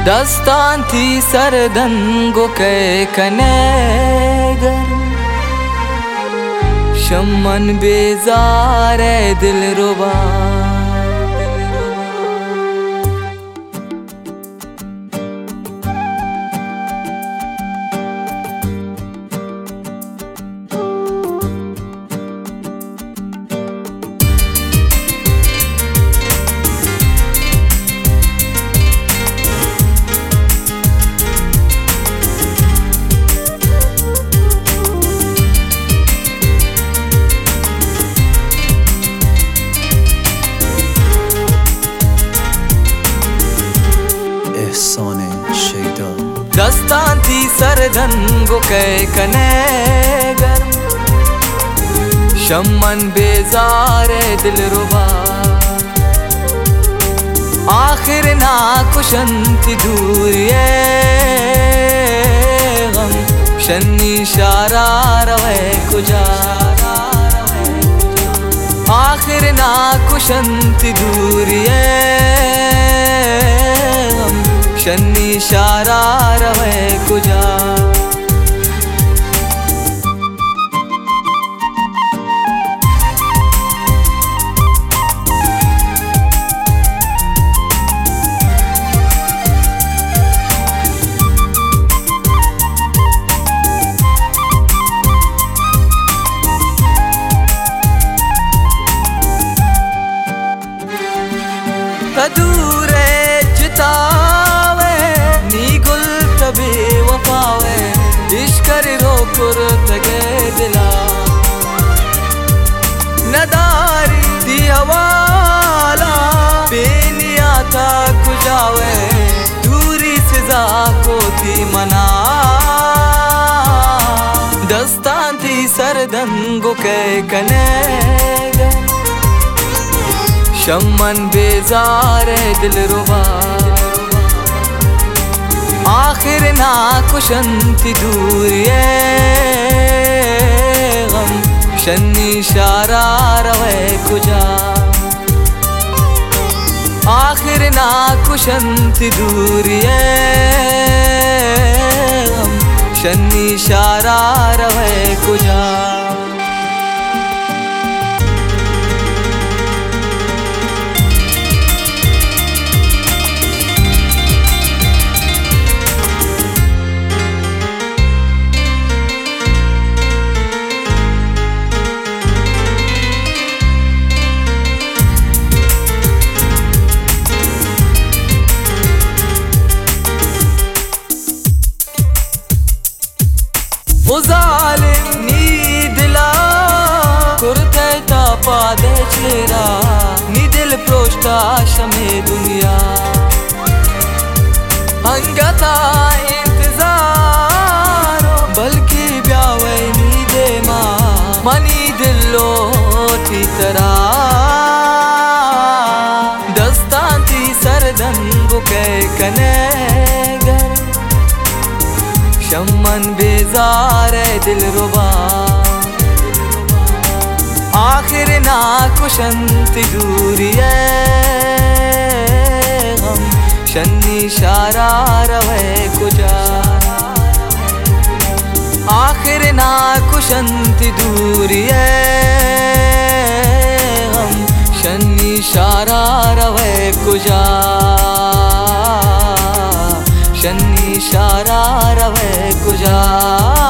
दस्तान थी सरदंगो कै कनेगर शमन बेजार दिल रुबा दस्तान थी सरदंगो कै कनेगर शमन बेजार दिल रुबा आखिर ना कुशंती दूरिये गम शन्नी शारा रवे कुजा आखिर ना कुशंती दूरिये शन्नी शारा रवे कुजा कदूरे जितावे नी गुल तबे वफावे इश्कर रोकुर तगे दिला नदारी दी हवाला बेनिया था कुजावे दूरी सिजा को थी मना दस्तान थी सरदंगो कै कनेगर शमन बेजार दिल रुबा आखिर ना कुशंती दूरिये गम शन्नी शारा रवे कुजा आखिर ना कुशंती दूरिये गम शन्नी शारा रवे कुजा वो जालिम नी दिला कुर्ते तापा दे चेहरा नी दिल प्रोष्टा शमे दुनिया अंगता इंतजारो बल्कि ब्यावे नी दे मां मनी दिलो ती तरह दस्तान थी सरदंगो कै कनेगर शमन बेजार दिल रुबा आखिर ना कुशंती दूरिये गम शन्नी शारा रवे कुजा आखिर ना कुशंती दूरिये गम शन्नी शारा रवे कुजा शन्नी शारा रवे कुजा।